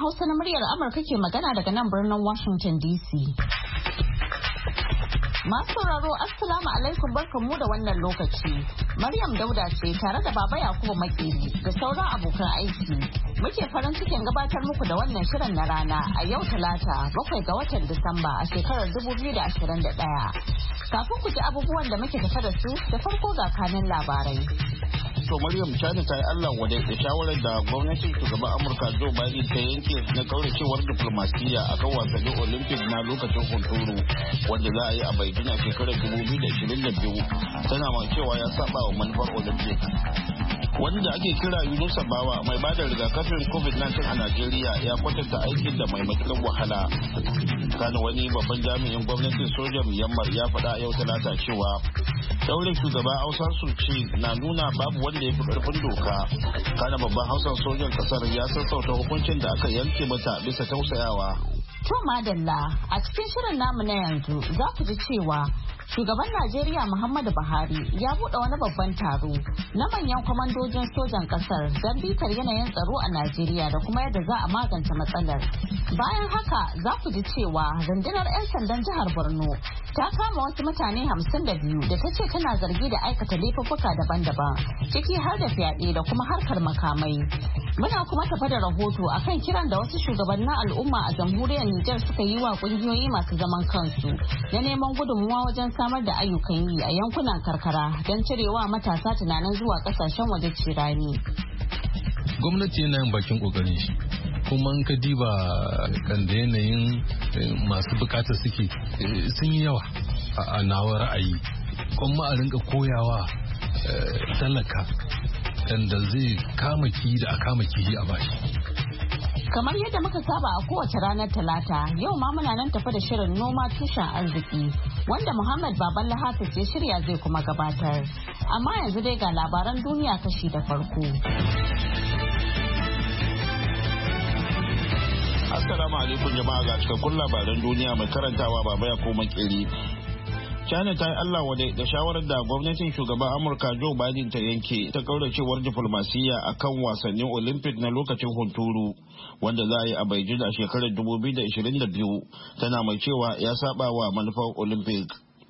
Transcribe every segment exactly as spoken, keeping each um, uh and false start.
Hausa na muryar Amurka ke magana daga nan birnin Washington D C. Masu sauraro Assalamu alaikum barkanmu da wannan lokaci. Maryam Dauda ce tare da Baba Yakubu Makeri da sauran abokan aiki. Muke farin cikin gabatar muku da wannan shirin na rana a yau Talata bakwai ga watan Disamba a shekarar dubu biyu da ashirin da ɗaya. Kafin ku ji abubuwan da muke tafa da su da farko ga kanin labarai. To Maryam Chani ta yi Allah wadai da shawarar da gwamnatin shugaban Amurka Joe Biden ta yanke na kauracewar diplomasiyya a kan wasannin Olympic na lokacin hunturu wanda za a yi a Beijing a shekarar dubu biyu da ashirin da biyu tana mai cewa ya saba wa manufar Olympic. Wanda ake kira Yunusa Bawa mai bada rigakafin covid nineteen a Najeriya ya kwatanta aikin da mai matuƙar wahala. Kana wani babban jami'in gwamnatin sojan Myanmar ya faɗa a yau Talata cewa daurin shugaba Aung Suci na nuna babu wanda ya fi karfin doka. Kana babban hausan sojan kasar ya sassauta hukuncin da aka yanke mata bisa tausayawa. To madalla a cikin shirin namu na yanzu za ku ji cewa shugaban Najeriya Muhammadu Buhari ya buɗe wani babban taro na manyan kwamandojin sojan ƙasar don bitar yanayin tsaro a Najeriya da kuma yadda za a magance matsalar. Bayan haka za ku ji cewa rundunar 'yan sandan jihar Borno ta kama wasu mutane hamsin da biyu da ta ce tana zargi da aikata laifuffuka daban-daban ciki har da fyaɗe da kuma harkar makamai. Muna kuma tafa da rahoto akan kiran da wasu shugabannin al'umma a jamhuriyar Nijar suka yi wa kungiyoyi masu zaman kansu na neman gudunmuwa wajen samar da ayyukan yi a yankunan karkara don cirewa matasa tunanin zuwa kasashen waje cirani. Gwamnati yana yin bakin kokarin shi kuma in ka diba kan da yanayin masu bukatar suke sun yi yawa a nawa ra'ayi kuma a rinka koyawa talaka da zai kama kihi da a kama kihi a bashi. Kamar yadda muka saba a kowace ranar Talata, yau ma muna nan tafi da shirin noma tushen arziki wanda Muhammad Baballa Hafiz ya shirya zai kuma gabatar. Amma yanzu dai ga labaran duniya kashi da farko. Assalamu alaikum jama'a ga cikakkun labaran duniya mai karantawa Baba Yakubu Makeri. China ta yi Allah wadai da shawarar da gwamnatin shugaban Amurka Joe Biden ta yanke ta kauracewar diflomasiyya a kan wasannin Olympic na lokacin hunturu wanda za a yi a Beijing a shekarar dubu biyu da ashirin da biyu tana mai cewa ya saba wa manufar Olympic.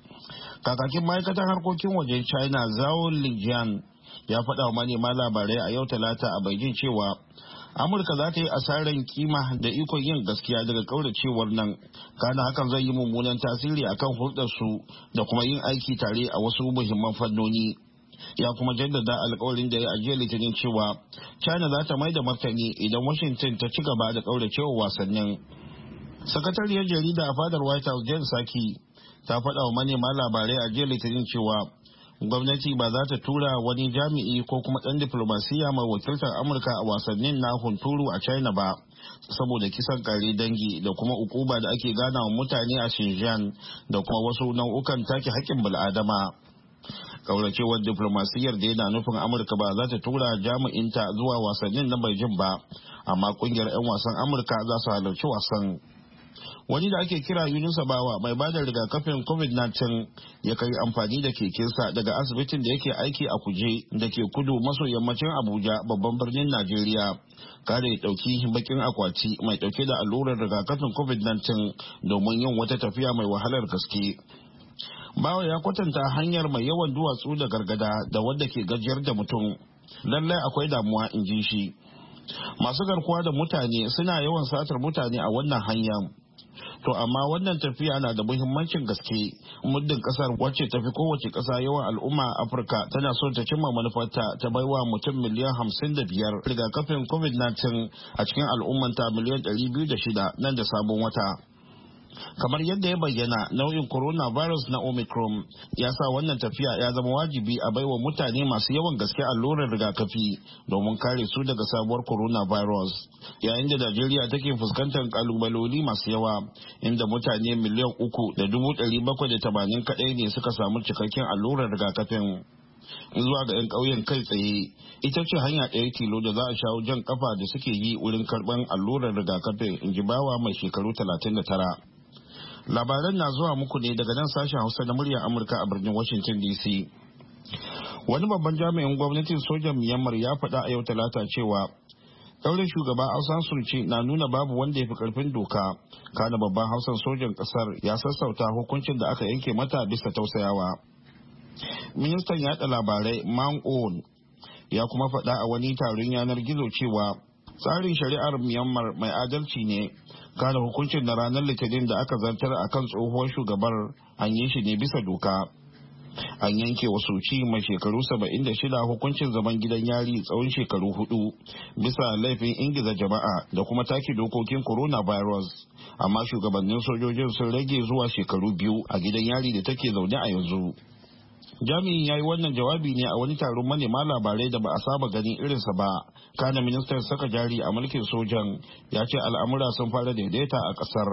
Kakakin ma'aikatan harkokin wajen China Zhao Lijian ya faɗa wa manema labarai a yau Talata a Beijing cewa Amurka za ta yi asarar kima da ikon yin gaskiya daga kauracewar nan, kana hakan zai yi mummunan tasiri akan hulɗarsu da kuma yin aiki tare a wasu muhimman fannoni. Ya kuma jaddada alkawarin da ya ajiye litinin cewa China za ta mai da martani idan Washington ta ci gaba da kauracewar wasannin. Sakatariyar jarida a fadar White House Jen Psaki ta faɗa wa manema labarai a jiya litinin cewa gwamnati ba za ta tura wani jami'i ko kuma ɗan diflomasiyya mai wakiltar Amurka a wasannin na hunturu a China ba saboda kisan kare dangi da kuma ukuba da ake gana wa mutane a Xinjiang da kuma wasu nau'ukan take haƙƙin bil'adama. Kauracewar diflomasiyyar da yana nufin Amurka ba za ta tura jami'inta zuwa wasannin na Beijing ba, amma kungiyar 'yan wasan Amurka za su halarci wasan. Wani da ake kira Yunusa Bawa mai bada rigakafin covid nineteen ya kai amfani da kekensa daga asibitin da yake aiki a Kuje da ke kudu maso yammacin Abuja babban birnin Najeriya. Kare ya dauki bakin akwati mai dauke da allurar rigakafin covid nineteen domin yin wata tafiya mai wahalar gaske. Bawa ya kwatanta hanyar mai yawan duwatsu da gargada da wadda ke gajiyar da mutum. Lallai akwai damuwa, in ji shi. Masu garkuwa da mutane suna yawan satar mutane a wannan hanyar. To amma wannan tafiya na da muhimmancin gaske muddin kasar wacce tafi kowace kasa yawan al'umma a Afirka tana so ta cimma manufarta ta baiwa mutum miliyan hamsin da biyar rigakafin covid nineteen a cikin al'ummanta miliyan ɗari biyu da shida nan da sabon wata. Kamar yadda ya bayyana, nau'in coronavirus na Omicron ya sa wannan tafiya ya zama wajibi a baiwa mutane masu yawan gaske allurar rigakafi domin kare su daga sabuwar coronavirus. Yayin da Najeriya take fuskantar kalubaloli masu yawa, inda mutane miliyan uku da dubu ɗari bakwai da tamanin kaɗai ne suka samu cikakken allurar rigakafin. Zuwa ga 'yan ƙauyen kai tsaye, ita ce hanya ɗaya tilo da za a shawo jan kafa da suke yi wurin karɓar allurar rigakafin, in ji Bawa mai shekaru talatin da tara. Labaran na zuwa muku ne daga nan sashen Hausa na muryar Amurka a birnin Washington D C. Wani babban jami'in gwamnatin sojan Myanmar ya faɗa a yau Talata cewa Ɗaurin shugaba Aung San na nuna babu wanda ya fi karfin doka. Kana babban hafsan sojan ƙasar ya sassauta hukuncin da aka yanke mata bisa tausayawa. Ministan yaɗa labarai Man On ya kuma faɗa a wani taron yanar gizo cewa tsarin shari'ar Myanmar mai adalci ne. Kana hukuncin na ranar Litinin da aka zartar a kan tsohuwar shugabar an yi shi ne bisa doka. An yanke wa Suci mai shekaru saba'in da shida hukuncin zaman gidan yari tsawon shekaru hudu bisa laifin ingiza jama'a da kuma take dokokin coronavirus. Amma shugabannin sojojin sun rage zuwa shekaru biyu a gidan yari da take zaune a yanzu. Jami'in ya yi wannan jawabi ne a wani taron manema labarai da ba a saba ganin irinsa ba. Kana ministan saka jari a mulkin sojan ya ce al'amura sun fara daidaita a ƙasar.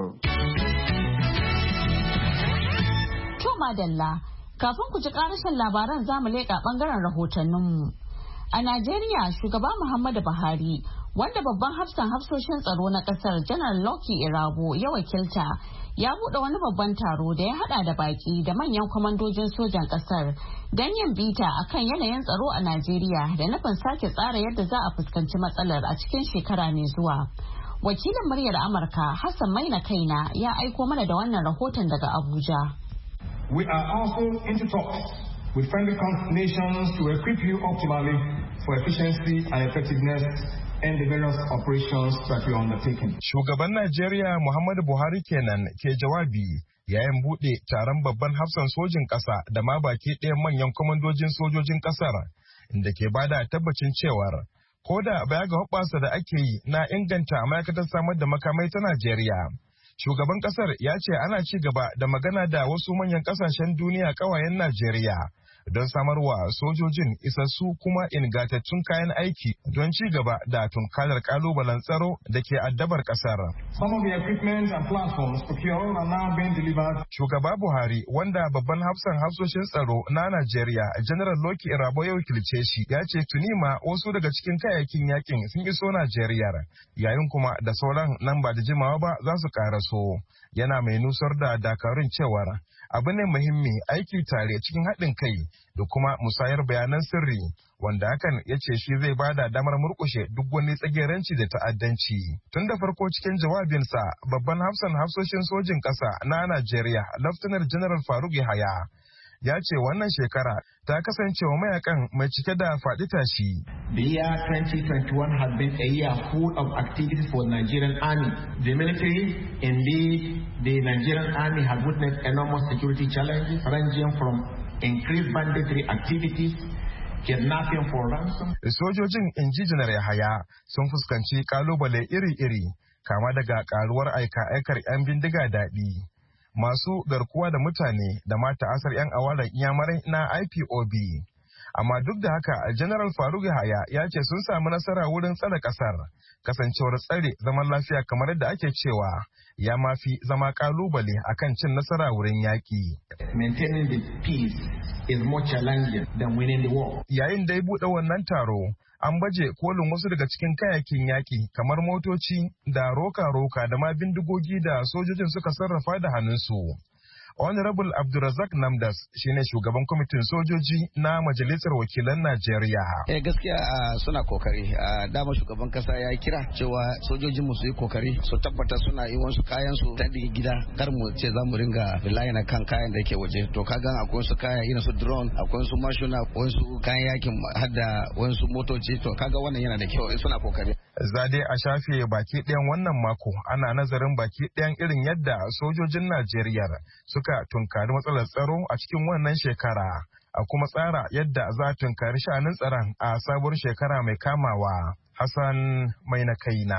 To madalla. Kafin ku ji karashin labaran zamu leƙa ɓangaren rahotanninmu. A Najeriya, shugaba Muhammadu Buhari, wanda babban hafsan hafsoshin tsaro na ƙasar Janar Lucky Irabo ya wakilta, ya buɗe wani babban taro da ya haɗa da baƙi da manyan kwamandojin sojan ƙasar don yin bita akan yanayin tsaro a Najeriya da nufin sake tsara yadda za a fuskanci matsalar a cikin shekara mai zuwa. Wakilin muryar Amurka Hassan Maina Kaina ya aiko mana da wannan rahoton daga Abuja. We are also into talks with friendly nations to equip you optimally for efficiency and effectiveness in the various operations that we are undertaking. Shugaban Najeriya Muhammadu Buhari kenan ke jawabi yayin buɗe taron babban hafsan sojin ƙasa da ma baki ɗayan manyan kwamandojin sojojin ƙasar inda ke bada tabbacin cewar ko da baya ga hoɓɓasa da ake yi na inganta ma'aikatar samar da makamai ta Najeriya. Shugaban kasar ya ce ana ci gaba da magana da wasu manyan kasashen duniya kawayen Najeriya don samarwa sojojin isassu kuma ingantattun kayan aiki don ci gaba da tunkarar kalubalen tsaro da ke addabar kasar. Some of the equipment and platforms procured are now being delivered. Shugaba Buhari, wanda babban hafsan hafsoshin tsaro na Najeriya, General Lucky Irabo ya wakilce shi, ya ce tuni ma wasu daga cikin kayayyakin yakin sun iso Najeriya, yayin kuma da sauran nan ba da jimawa ba za su karaso. Yana mai nusar da dakarun cewar abu ne muhimmi aiki tare cikin haɗin kai da kuma musayar bayanan sirri wanda hakan ya ce shi zai bada damar murƙushe duk wani tsageranci da ta'addanci. Tun da farko cikin jawabinsa babban hafsan hafsoshin sojin ƙasa na Najeriya Laftanar General Faruk Yahaya ya ce wannan shekara ta kasance wa mayakan mai cike da faɗi tashi. The year twenty twenty-one has been a year full of activities for the Nigerian Army. The military, indeed, the Nigerian Army has witnessed enormous security challenges ranging from increased banditry activities, kidnapping for ransom. Sojojin inji Janar Yahaya sun fuskanci kalubale iri-iri, kama daga karuwar aika-aikar 'yan bindiga daɗi, masu garkuwa da mutane da mata asar 'yan awalan iyamarai na I P O B. Amma duk da haka, General Faruk Yahaya ya ce sun samu nasara wurin tsare kasar, kasancewar tsare zaman lafiya kamar yadda ake cewa ya mafi zama kalubale akan cin nasara wurin yaƙi. Maintaining the peace is more challenging than winning the war. Yayin da ya buɗe wannan taro, an baje kolin wasu daga cikin kayakin yaƙi kamar motoci da roka-roka da ma bindigogi da sojojin suka sarrafa da hannunsu. Honorable Abdulrazak Namdas shine shugaban kwamitin sojoji na Majalisar Wakilan Najeriya. Eh gaskiya suna kokari. Dama shugaban kasa ya kira cewa sojojin mu su yi kokari su tabbata suna yi wasu kayan su ta gida, kar mu ce za mu ringa relying na kan kayan da yake waje. To ka gan akwai su kaya irin su drone, akwai su mashina, akwai su kayan yakin hadda wasu motoci. To kaga wannan yana da kyau, suna kokari. Zade a shafe baki ɗayan wannan mako ana nazarin baki ɗayan irin yadda sojojin Najeriya suka tunkari matsalar tsaro a cikin wannan shekara, a kuma tsara yadda za a tunkari sha'anin tsaron a sabuwar shekara mai kamawa. Hassan mai na kaina,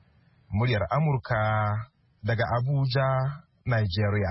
muryar Amurka daga Abuja, Nigeria.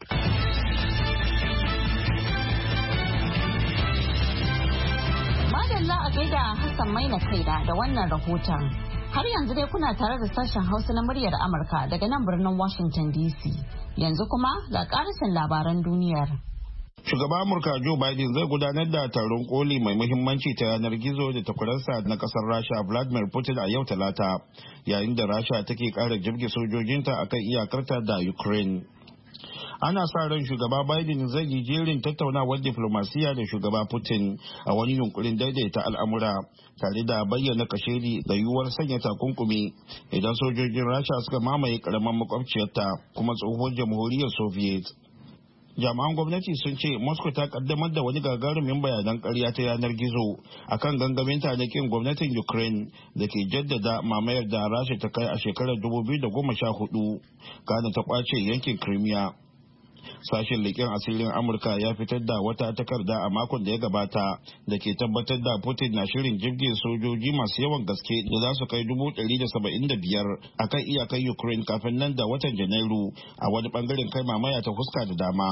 Madalla a gaida Hassan mai na kaina da wannan rahoton. Har yanzu dai kuna tare da sashen Hausa na muryar Amurka daga nan birnin Washington D C. Yanzu kuma ga ƙarashin labaran duniyar. Shugaban Amurka Joe Biden zai gudanar da taron koli mai muhimmanci ta yanar gizo da takwaransa na kasar Rasha Vladimir Putin a yau Talata, yayin da Rasha take ƙara jirge sojojinta akan iyakarta da Ukraine. ana sa ran shugaba Biden zai yi jerin tattaunawar diflomasiya da shugaba Putin a wani yunkurin daidaita al'amura tare da bayyana kashedi da yiwuwar sanya takunkumi idan sojojin Rasha suka mamaye karamar makwabciyarta kuma tsohuwar jamhuriyar Soviet. Jami'an gwamnati sun ce Moscow ta kaddamar da wani gagarumin bayanan ƙarya ta yanar gizo akan gangamin tanakin gwamnatin Ukraine da ke jaddada mamayar da Rasha ta kai a shekarar dubu biyu da goma sha hudu kana ta kwace yankin Crimea. Sashen leƙen asirin Amurka ya fitar da wata takarda a makon da ya gabata da ke tabbatar da Putin na shirin jirgin sojoji masu yawan gaske da za su kai dubu ɗari da saba'in da biyar a kan iyakar Ukraine kafin nan da watan Janairu a wani bangaren kai mamaya ta fuska da dama.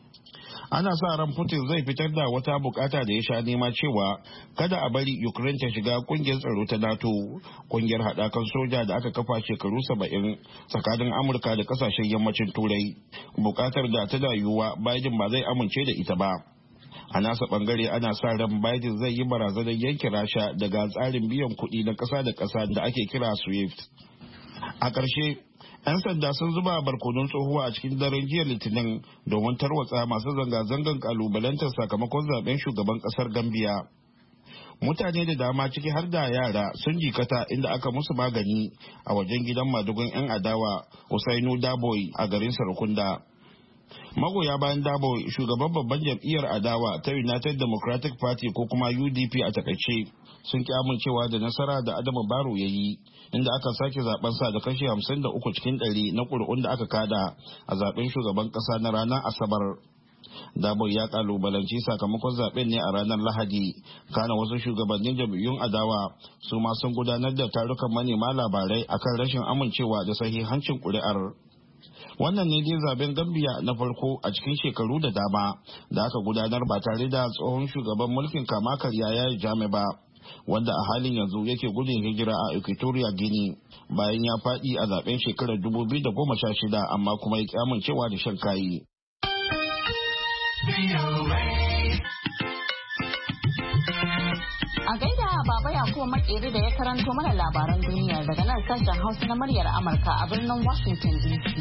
Ana sa ran Putin zai fitar da wata bukata da ya sha nema cewa kada a bari Ukraine ta shiga kungiyar tsaro ta NATO, kungiyar haɗakan soja da aka kafa shekaru saba'in tsakanin Amurka da kasashen yammacin Turai. Bukatar da ta da yiwuwa Biden ba zai amince da ita ba. A nasa bangare ana sa ran Biden zai yi barazanar yanke Rasha daga tsarin biyan kuɗi na ƙasa da ƙasa da ake kira SWIFT. A ƙarshe, 'yan sanda sun zuba barkonun tsohuwa a cikin daren jiya Litinin domin tarwatsa masu zanga-zangan kalubalantar sakamakon zaben shugaban kasar Gambia. Mutane da dama ciki har da yara sun jikata inda aka musu magani a wajen gidan madugun 'yan adawa Usainu Daboy a garin Sarakunda. Magoya bayan Daboy, shugaban babban jam'iyyar adawa ta United Democratic Party ko kuma U D P a takaice, sun ki amincewa da nasara da Adamu Barrow ya yi, inda aka sake zaben sa da kashi hamsin da uku cikin ɗari na ƙuri'un da aka kada a zaben shugaban ƙasa na ranar Asabar. Daboy ya kalubalanci sakamakon zaben ne a ranar Lahadi. Kana wasu shugabannin jam'iyyun adawa su ma sun gudanar da tarukan manema labarai akan rashin amincewa da sahihancin ƙuri'ar. Wannan ne dai zaben Gambia na farko a cikin shekaru da dama da aka gudanar ba tare da tsohon shugaban mulkin kama karya ya jami ba, wanda a halin yanzu yake gudun hijira a Equatorial Guinea bayan ya faɗi a zaben shekarar dubu biyu da goma sha shida amma kuma ya amincewa da shan kayi. A gaida Baba Yakubu Makeri da ya karanto mana labaran duniya daga nan sashen Hausa na muryar Amurka a birnin Washington D C.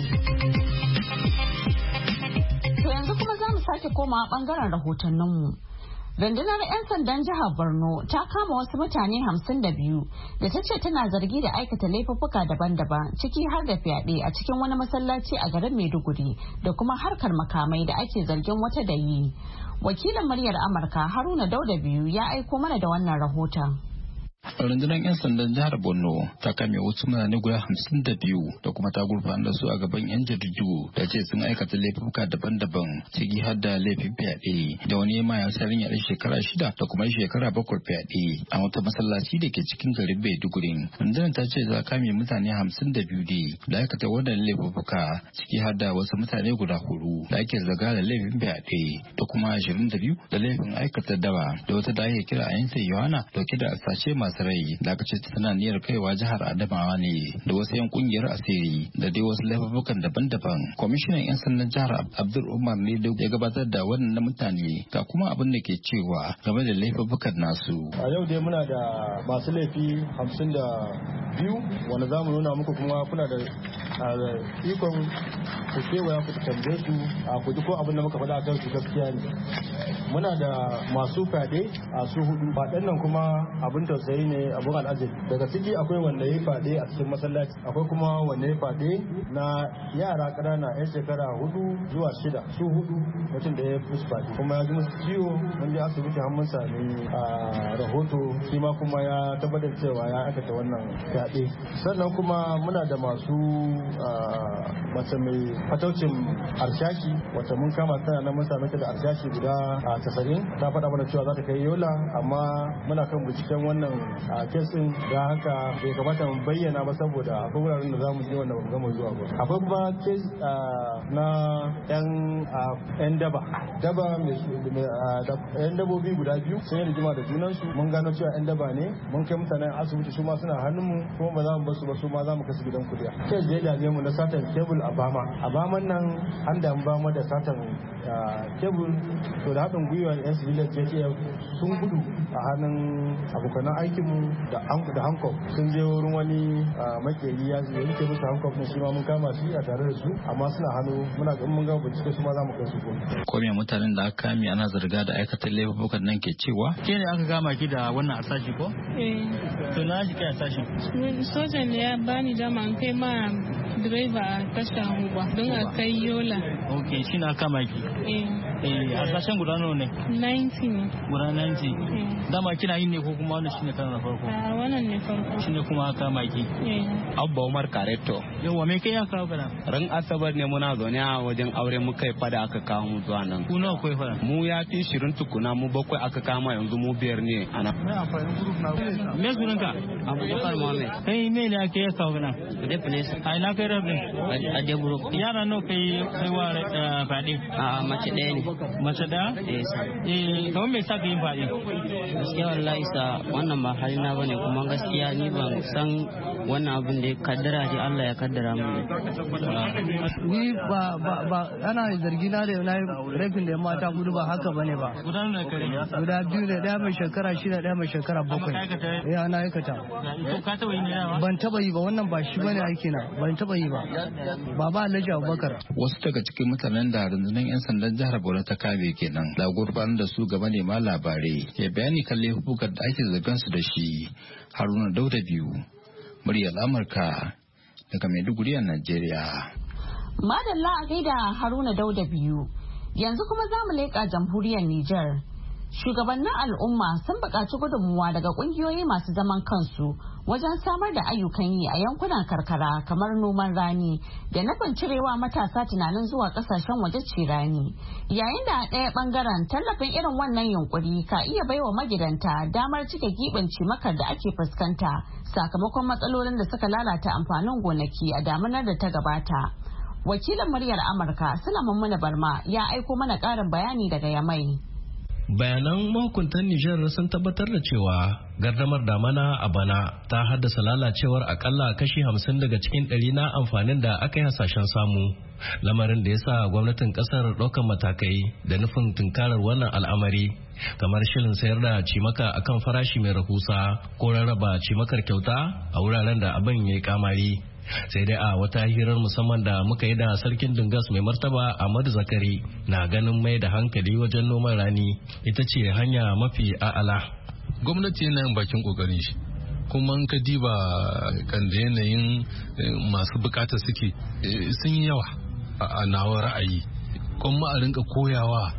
To yanzu kuma za mu sake komawa bangaren rahotanninmu. Rundunar 'yan sandan jihar Borno ta kama wasu mutane hamsin da biyu da ta ce tana zargi da aikata laifuffuka daban-daban ciki har da fyaɗe a cikin wani masallaci a garin Maiduguri da kuma harkar makamai da ake zargin wata da yi. Wakilin muryar Amurka Haruna Dauda biyu ya aiko mana da wannan rahoton. Rundunar 'yan sandan jihar Borno ta kame wasu mutane guda hamsin da biyu da kuma ta gurfanar da su a gaban 'yan jaridu da ce sun aikata laifuka daban-daban ciki har da laifin fyaɗe da wani ma ya sarin yaɗa shekara shida da kuma shekara bakwai fyaɗe a wata masallaci da ke cikin garin Maiduguri. Rundunar ta ce za kame mutane hamsin da biyu ne da aikata wannan laifuka ciki har da wasu mutane guda hudu da ake zaga da laifin fyaɗe da kuma ashirin da biyu da laifin aikata dawa da wata da ake kira a yansa Yohana dauke da asashe masu rai da aka ce tana niyyar kaiwa jihar Adamawa ne da wasu 'yan kungiyar asiri da dai wasu laifukan daban-daban. Kwamishinan 'yan sandan jihar Abdul Umar ne da ya gabatar da wannan mutane ga kuma abin da ke cewa game da laifukan nasu. A yau dai muna da masu laifi hamsin da biyu wanda za mu nuna muku kuma kuna da ikon ku kewaya ku tambaye su a ku ko abin da muka faɗa a kan su gaskiya ne. Muna da masu fyaɗe a su hudu faɗen nan kuma abin tausayi ne abun al'ajabi. Daga ciki akwai wanda ya faɗe a cikin masallaci, akwai kuma wanda ya faɗe na yara ƙanana 'yan shekara hudu zuwa shida, su hudu mutum da ya fi faɗe kuma ya ji musu ciwo wanda asibiti har mun sami a rahoto shi ma kuma ya tabbatar cewa ya aikata wannan fyaɗe. Sannan kuma muna da masu mace mai fataucin harshashi wacce mun kama tana na mun sami ta da harshashi guda tasa'in, ta faɗa mana cewa za ta kai Yola amma muna kan binciken wannan a kesin da haka bai kamata mu bayyana ba saboda akwai wuraren da za mu je wanda ba mu gama zuwa ba. Akwai kuma kes na yan yan daba daba mai yan dabobi guda biyu sun yi rigima da junansu mun gano cewa yan daba ne mun kai mutanen asibiti su ma suna hannunmu kuma ba za mu basu ba su ma za mu kasu gidan kudiya sai da ya dame mu na satan kebul a bama a baman nan an damu bama da satan kebul to da haɗin gwiwa yan civilian J T F sun gudu a hannun abokanan aikinmu da Hancock sun je wurin wani makeri ya yanke musu Hancock ne shi ma mun kama shi a tare da su amma suna hannu muna ga mun ga bincike su ma za mu kai su ko ko me mutanen da aka kame ana zarga da aikata laifukan nan ke cewa ke ne aka kama ki da wannan asashi ko eh to na shi kai asashi sojan ne ya bani dama an kai ma driver a tasha Huba don a kai Yola okay shi na kama ki eh eh asashin guda nawa ne ninety ne guda ninety dama kina yin ne ko kuma wannan shine kana na farko a wannan ne farko shine kuma aka kama ki eh Abba Umar Kareto yawa me kai aka kawo kana ran asabar ne muna zaune a wajen aure muka yi fada aka kawo mu zuwa nan ku nawa kai fada mu ya fi shirin tukuna mu bakwai aka kama yanzu mu biyar ne ana me amfani group na me sunan ka Abubakar Muhammad kai me ne ake ya kawo kana da place ai na kai rabin a de buro yara nawa kai kai wa fadi a mace ɗaya ne mace da eh sa eh kamar me sa ka yin fadi gaskiya wallahi sa wannan ba halina bane kuma gaskiya ni ban san wannan abin da ya kaddara ji Allah ya kaddara mu ni ba ba ba ana zargi na da na rafin da mata gudu ba haka bane ba guda ne kare guda biyu ne daya mai shekara shida daya mai shekara bakwai eh ana aikata to ka taba yi ne ban taba yi ba wannan ba shi bane aiki na ban taba yi ba baba Alhaji Abubakar wasu daga cikin mutanen da rundunar yan sandan jihar Borno ta kame kenan da gurfanar da su gaba ne ma labarai ke bayani kan laifukan da ake zargan su da shi. Haruna Dauda biyu muryar Amurka daga Maiduguri a Najeriya. Madalla a gaida Haruna Dauda biyu. Yanzu kuma za mu leƙa jamhuriyar Nijar. Shugabannin al'umma sun buƙaci gudunmuwa daga ƙungiyoyi masu zaman kansu wajen samar da ayyukan yi a yankunan karkara kamar noman rani da nufin cirewa matasa tunanin zuwa ƙasashen waje ce rani. Yayin da a ɗaya ɓangaren tallafin irin wannan yunkuri ka iya baiwa magidanta damar cike giɓin cimakar da ake fuskanta sakamakon matsalolin da suka lalata amfanin gonaki a damunar da ta gabata. Wakilin muryar Amurka Sulaiman Muna Barma ya aiko mana ƙarin bayani daga Yamai. Bayanan mahukuntan Nijar sun tabbatar da cewa gardamar damana a bana ta haddasa lalacewar akalla kashi hamsin daga cikin ɗari na amfanin da aka yi hasashen samu. Lamarin da ya sa gwamnatin ƙasar ɗaukar matakai da nufin tunkarar wannan al'amari kamar shirin sayar da cimaka akan farashi mai rahusa ko rarraba cimakar kyauta a wuraren da abin ya yi kamari. Sai dai a wata hirar musamman da muka yi da sarkin Dingas mai martaba Ahmadu Zakari na ganin mai da hankali wajen noman rani ita ce hanya mafi a'ala. Gwamnati yana yin bakin kokarin shi kuma ka diba kan da yanayin masu bukata suke sun yi yawa a nawa ra'ayi kuma a rinka koyawa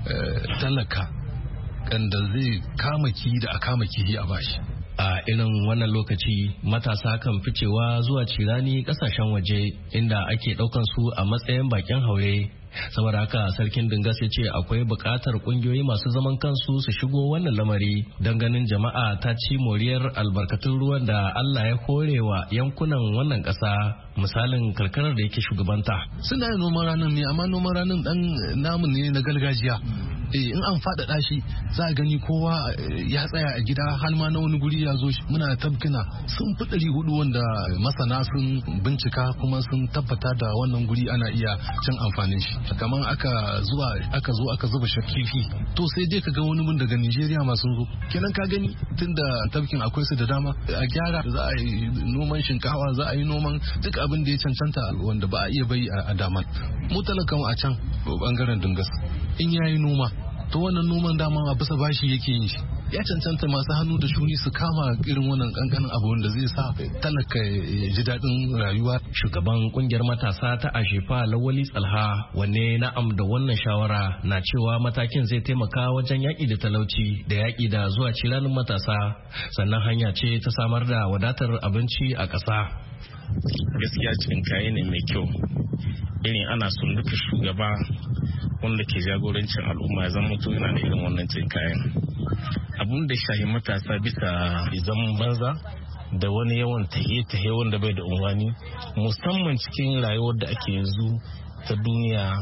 talaka kan da zai kama kihi da a kama kihi a bashi. A irin wannan lokaci matasa kan ficewa zuwa cirani kasashen waje inda ake daukan su a matsayin bakin haure. Saboda haka sarkin Dingas ya ce akwai bukatar kungiyoyi masu zaman kansu su shigo wannan lamari don ganin jama'a ta ci moriyar albarkatun ruwan da Allah ya horewa yankunan wannan kasa, misalin karkarar da yake shugabanta. Suna yin noman ranar ne amma noman ranar dan namu ne na gargajiya. Eh, in an faɗaɗa shi za a gani kowa ya tsaya a gida har ma na wani guri ya zo shi muna tabkina sun fi ɗari hudu wanda masana sun bincika kuma sun tabbata da wannan guri ana iya cin amfanin shi kamar aka zuwa aka zo aka zuba kifi to sai dai ka ga wani mun daga Nigeria masu zo kenan ka gani tunda tabkin akwai su da dama a gyara za a yi noman shinkawa za a yi noman duk abin da ya cancanta wanda ba a iya bai a daman mu talakan a can bangaren Dingas in yayi noma to wannan noman dama a bisa bashi yake yin shi ya cancanta masu hannu da shuni su kama irin wannan kankanin abu wanda zai sa talaka ya ji daɗin rayuwa. Shugaban kungiyar matasa ta Ashefa Lawali Tsalha wanne na'am da wannan shawara na cewa matakin zai taimaka wajen yaƙi da talauci da yaƙi da zuwa cilanin matasa sannan hanya ce ta samar da wadatar abinci a ƙasa. Gaskiya cikin kayi ne mai kyau irin ana son duka shugaba wanda ke jagorancin al'umma ya zama mutum yana da irin wannan cin kayan abun da shahi matasa bisa zaman banza da wani yawan tahiye-tahiye wanda bai da unwani musamman cikin rayuwar da ake yanzu ta duniya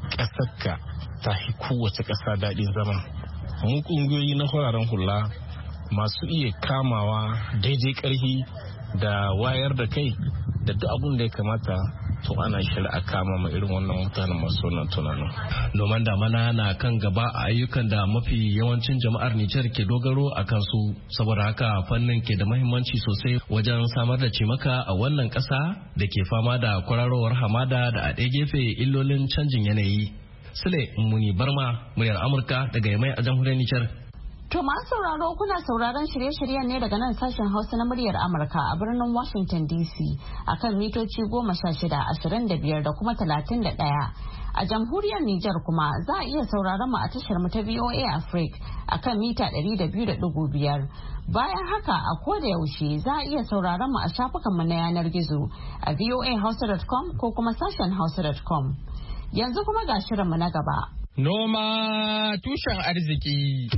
ƙasarka ta fi kowace ƙasa daɗin zama. Mu ƙungiyoyi na fararen hula masu iya kamawa daidai ƙarfi da wayar da kai da duk abin da ya kamata to ana shirya kama ma irin wannan mutanen masu wannan tunanin. Noman damana na kan gaba a ayyukan da mafi yawancin jama'ar Nijar ke dogaro a kansu, saboda haka fannin ke da mahimmanci sosai wajen samar da cimaka a wannan ƙasa da ke fama da kwararowar hamada da a ɗaya gefe illolin canjin yanayi. Sule Muni Barma, muryar Amurka daga Yamai a jamhuriyar Nijar. To masu sauraro kuna sauraron shirye-shiryen ne daga nan sashen Hausa na muryar Amurka a birnin Washington D C akan mitoci goma sha shida, ashirin da biyar da kuma talatin da ɗaya. A jamhuriyar Nijar kuma za a iya sauraron mu a tashar mu ta V O A Africa akan mita ɗari da biyu da ɗigo biyar. Bayan haka a koda yaushe za a iya sauraron mu a shafukan mu na yanar gizo a v o a hausa dot com ko kuma sashen hausa dot com. Yanzu kuma ga shirin mu na gaba. Noma tushen arziki.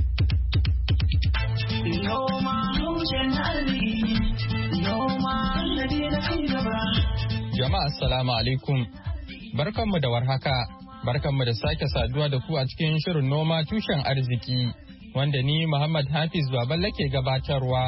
Noma tushen arziki. Noma sannadi na cigaba. Jama'a assalamu alaikum. Barkanmu da warhaka. Barkanmu da sake saduwa da ku a cikin shirin noma tushen arziki wanda ni Muhammad Hafiz Baballe ke gabatarwa.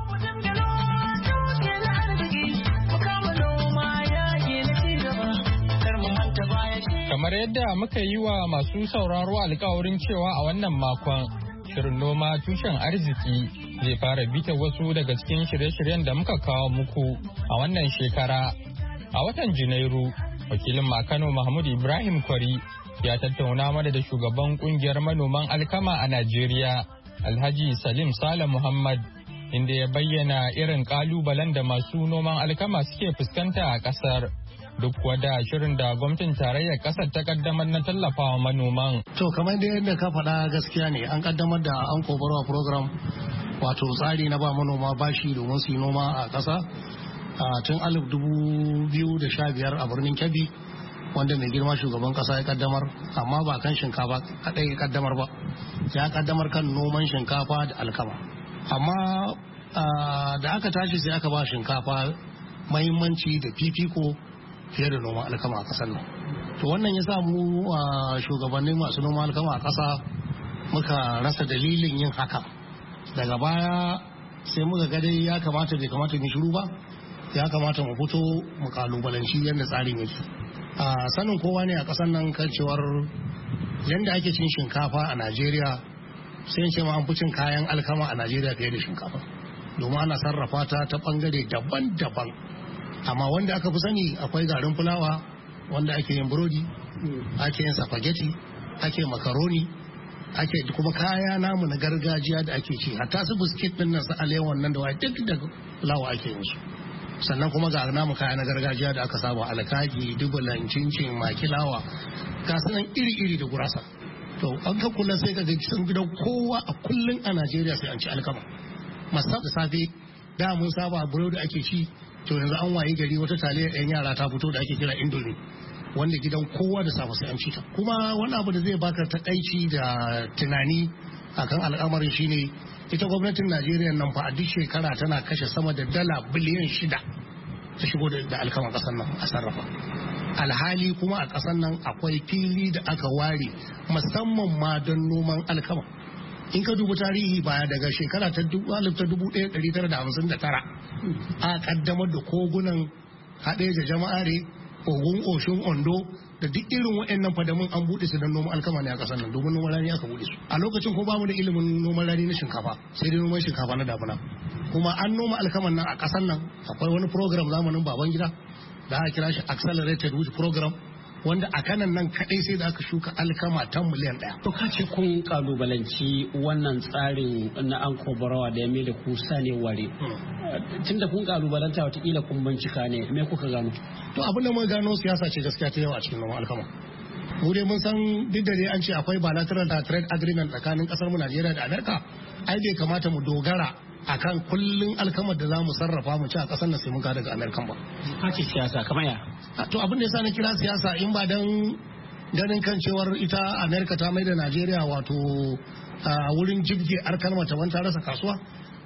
Kamar yadda muka yi wa masu sauraro alkawarin cewa a wannan makon shirin noma tushen arziki zai fara bita wasu daga cikin shirye-shiryen da muka kawo muku a wannan shekara. A watan Janairu, wakilin Makano Mahmud Ibrahim Kwari ya tattauna mana da shugaban kungiyar manoman alkama a Najeriya, Alhaji Salim Sale Muhammad, inda ya bayyana irin kalubalen da masu noman alkama suke fuskanta a kasar. Duk wada shirin da gwamnatin tarayyar kasar ta kaddamar na tallafawa manoman. To kamar da yadda ka faɗa gaskiya ne, an kaddamar da an kobarwa program, wato tsari na ba manoma bashi domin su yi noma a ƙasa a tun alif dubu biyu da sha biyar a birnin Kebbi, wanda mai girma shugaban ƙasa ya kaddamar, amma ba kan shinkafa kaɗai ya kaddamar ba, ya kaddamar kan noman shinkafa da alkama. Amma da aka tashi sai aka ba shinkafa mahimmanci da fifiko fiye da noman alkama a ƙasar nan. To wannan ya sa mu shugabannin masu noman alkama a ƙasa muka rasa dalilin yin haka. Daga baya sai muka ga dai ya kamata bai kamata mu shiru ba, ya kamata mu fito mu kalubalanci yadda tsarin yake. A sanin kowa ne a ƙasar nan kan cewar yadda ake cin shinkafa a Najeriya, sai ce ma an fi cin kayan alkama a Najeriya fiye da shinkafa, domin ana sarrafa ta ta bangare daban-daban. Amma wanda aka fi sani akwai garin fulawa wanda ake yin burodi, ake yin spaghetti, ake makaroni, ake kuma kaya namu na gargajiya da ake ci, hatta su biskit din nan su alewan nan da waye duk da fulawa ake yin su. Sannan kuma ga namu kaya na gargajiya da aka saba, alkaki, dubulan, cincin, makilawa, ga sunan iri-iri da gurasa. To an ka kula sai ka ga sun gidan kowa a kullun a Najeriya sai an ci alkama. Masa da safe da mun saba burodi ake ci, to yanzu an waye gari wata taliyar yan yara ta fito da ake kira indomie, wanda gidan kowa da safe sai an ci ta. Kuma wani abu da zai baka takaici da tunani akan al'amarin shine ita gwamnatin Najeriya nan fa a duk shekara tana kashe sama da dala biliyan shida ta shigo da alkama kasar nan a sarrafa. Alhali kuma a kasar nan akwai fili da aka ware musamman ma don noman alkama. In ka duba tarihi baya daga shekara ta dubu ɗaya ɗari tara da hamsin da tara a kaddamar da kogunan haɗe da jama'are, ogun, oshun, ondo da duk irin waɗannan fadamin an buɗe su don noman alkama ne a ƙasar nan, domin noman rani aka buɗe su. A lokacin ko bamu da ilimin noman rani na shinkafa, sai dai noman shinkafa na damuna. Kuma an noma alkaman nan a ƙasar nan, akwai wani program zamanin Babangida da aka kira shi Accelerated Wheat Program, wanda a kanan nan kadai sai da aka shuka alkama ta miliyan daya. To ka ce kun kalubalanci wannan tsarin na an kobarawa da ya mai da ku sane ware. Tun da kun kalubalanta watakila kun bincika ne, me kuka gano? To abin da mun gano siyasa ce gaskiya ta yawa a cikin noman alkama. Mu dai mun san duk da dai an ce akwai bilateral da trade agreement tsakanin kasar mu Najeriya da Amerika, ai bai kamata mu dogara akan kullun alkamar da za mu sarrafa mu ci a kasar nan sai mun ka daga Amerikan ba. Kace siyasa kamar ya? To abin da yasa na kira siyasa in ba dan ganin kan cewar ita Amerika ta mai da Najeriya wato a wurin jibge alkalma ta wanta rasa kasuwa,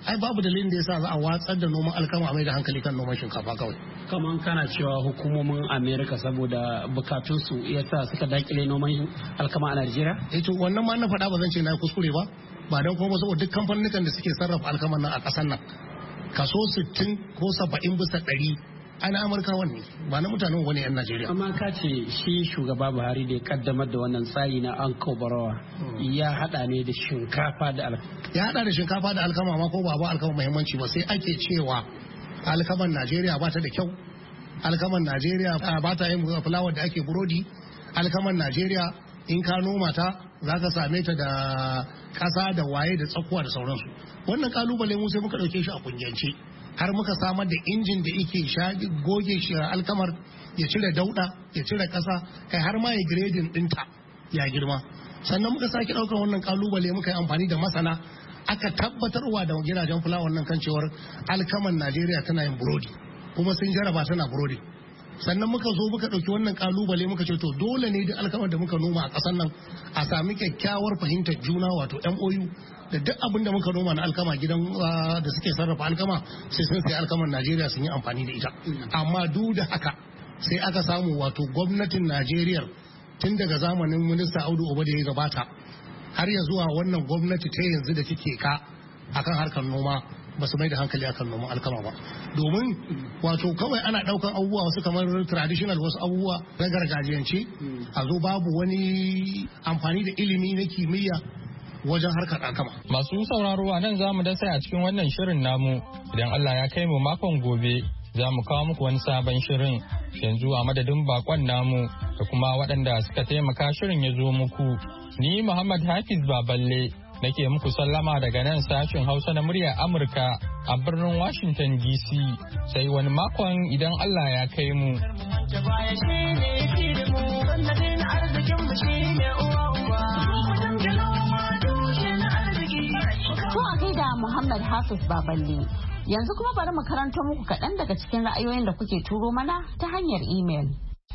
ai babu dalilin da yasa za a watsar da noman alkama a mai da hankali kan noman shinkafa kawai. Kaman kana cewa hukumomin Amerika saboda bukatunsu yasa suka dakile noman alkama a Najeriya? Eh to wannan ma na faɗa ba zan ce na kuskure ba ba don kuma saboda duk kamfanin da suke sarrafa alkaman nan a ƙasar nan kaso sittin ko saba'in bisa ɗari ana Amurkawan ne ba na mutanen wani 'yan Najeriya. Amma ka ce shi shugaba Buhari da ya kaddamar da wannan tsari na Anko Barawa ya hada ne da shinkafa da alkama. Ya hada da shinkafa da alkama ma ko ba ba alkama muhimmanci ba sai ake cewa alkaman Najeriya ba ta da kyau. Alkaman Najeriya ba ta yin fulawar da ake burodi. Alkaman Najeriya in ka noma ta za ka same ta da ƙasa da waye da tsakuwa da sauransu. Wannan kalubale mu sai muka ɗauke shi a kungiyance. Har muka samar da injin da yake goge shi alkamar ya cire dauda ya cire kasa kai har ma ya grading dinta ya girma. Sannan muka sake ɗaukar wannan kalubale muka yi amfani da masana aka tabbatarwa da gidajen fulawar nan kan cewar alkaman Najeriya tana yin burodi kuma sun jaraba tana burodi. Sannan muka zo muka ɗauki wannan kalubale muka ce to dole ne duk alkamar da muka noma a ƙasar nan a sami kyakkyawar fahimtar juna wato M O U da duk abin da muka noma na alkama gidan da suke sarrafa alkama sai sun sai alkamar Najeriya sun yi amfani da ita. Amma duk da haka sai aka samu wato gwamnatin Najeriya tun daga zamanin minista Audu Oba da ya gabata har ya zuwa wannan gwamnati ta yanzu da take ka akan harkar noma ba su mai da hankali akan noman alkama ba domin wato kawai ana daukan abubuwa wasu kamar traditional wasu abubuwa na gargajiyance a zo babu wani amfani da ilimi na kimiyya wajen harkar alkama. Masu sauraro a nan zamu dasa a cikin wannan shirin namu idan Allah ya kai mu makon gobe za mu kawo muku wani sabon shirin yanzu a madadin bakon namu da kuma waɗanda suka taimaka shirin ya zo muku ni Muhammad Hafiz Baballe nake muku sallama daga nan sashen Hausa na murya Amurka a birnin Washington D C sai wani makon idan Allah ya kai mu. To a gaida Muhammad Hafiz Baballe yanzu kuma bari mu karanto muku kaɗan daga cikin ra'ayoyin da kuke turo mana ta hanyar imel.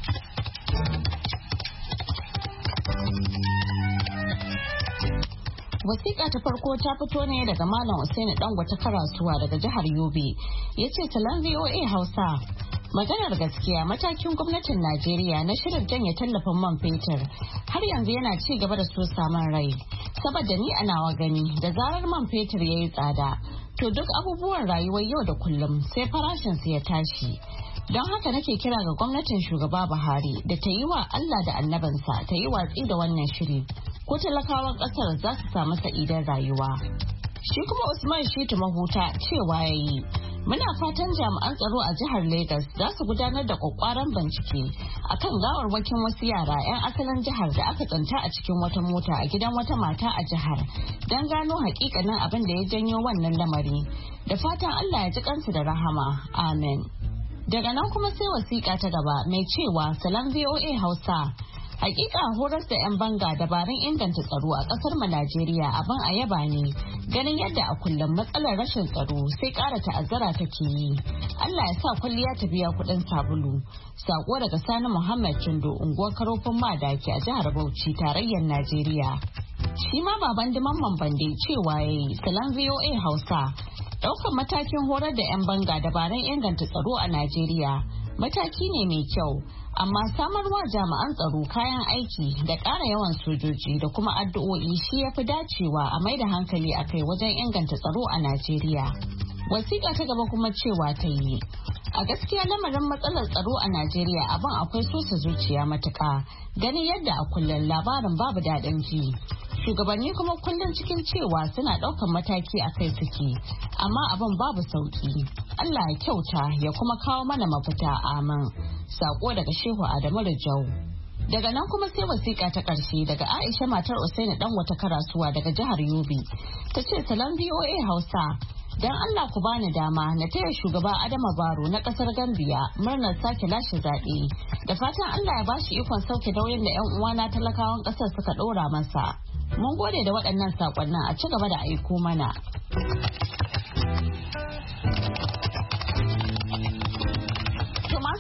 Wasiƙa ta farko ta fito ne daga Malam Usaini Dangwata Karasuwa daga jihar Yobe. Ya ce salon V O A Hausa. Maganar gaskiya matakin gwamnatin Najeriya na shirin janye tallafin man fetur har yanzu yana ci gaba da so samun rai. Saboda ni a nawa gani da zarar man fetur ya yi tsada to duk abubuwan rayuwar yau da kullum sai farashinsu ya tashi. Don haka nake kira ga gwamnatin shugaba Buhari da ta yi wa Allah da annabansa ta yi watsi da wannan shiri. Ko talakawan kasar za su samu sa'idar rayuwa. Shi kuma Usman Shitu Mahuta cewa ya yi. Muna fatan jami'an tsaro a jihar Legas za su gudanar da kwakwaran bincike akan gawarwakin wasu yara 'yan asalin jihar da aka tsinta a cikin wata mota a gidan wata mata a jihar don gano hakikanin abin da ya janyo wannan lamari. Da fatan Allah ya ji kansu da rahama. Amen. Daga nan kuma sai wasiƙa ta gaba mai cewa Salam V O A Hausa. Hakika horar da 'yan banga dabarun inganta tsaro a kasar mu Najeriya abin a yaba ne ganin yadda a kullum matsalar rashin tsaro sai ƙara ta'azzara take yi. Allah ya sa kwalliya ta biya kuɗin sabulu. Sako daga Sani Muhammad Chindo unguwar Karofin Madaki a jihar Bauchi tarayyar Najeriya. Shi ma baban Mamman Bande cewa yayi Salam V O A Hausa. Ɗaukar matakin horar da 'yan banga dabarun inganta tsaro a Najeriya mataki ne mai kyau. Amma samarwa jami'an tsaro kayan aiki da ƙara yawan sojoji da kuma addu'o'i shi ya fi dacewa a mai da hankali a kai wajen inganta tsaro a Najeriya. Wasiƙa ta gaba kuma cewa ta yi. A gaskiya lamarin matsalar tsaro a Najeriya abin akwai sosa zuciya matuƙa ganin yadda a kullum labarin babu daɗin ji. Shugabanni kuma kullum cikin cewa suna ɗaukar mataki a kai suke, amma abin babu sauƙi. Allah ya kyauta ya kuma kawo mana mafita amin. Sako daga Shehu Adamu Rijau. Daga nan kuma sai wasiƙa ta ƙarshe daga Aisha matar Usaini dan wata Karasuwa daga jihar Yobe. Ta ce Salam V O A Hausa. Don Allah ku bani dama na taya shugaba Adama Baro na kasar Gambia murnar sake lashe zaɓe. Da fatan Allah ya bashi ikon sauke nauyin da 'yan uwana talakawan ƙasar suka ɗora masa. Mun gode da waɗannan saƙonnin a ci gaba da aiko mana. Masu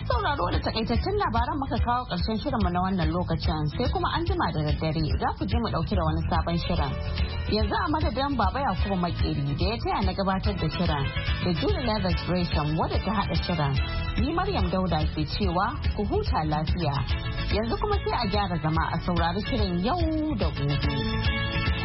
sauraro da takaitattun labaran muka kawo ƙarshen shirinmu na wannan lokacin sai kuma an jima da daddare za ku ji mu ɗauki da wani sabon shirin. Yanzu a madadin Baba Yakubu Makeri da ya taya na gabatar da shirin da Julie Leathers Gresham wadda ta haɗa shirin. Ni Maryam Dauda ke cewa ku huta lafiya. Yanzu kuma sai a gyara zama a saurari shirin yau da gobe.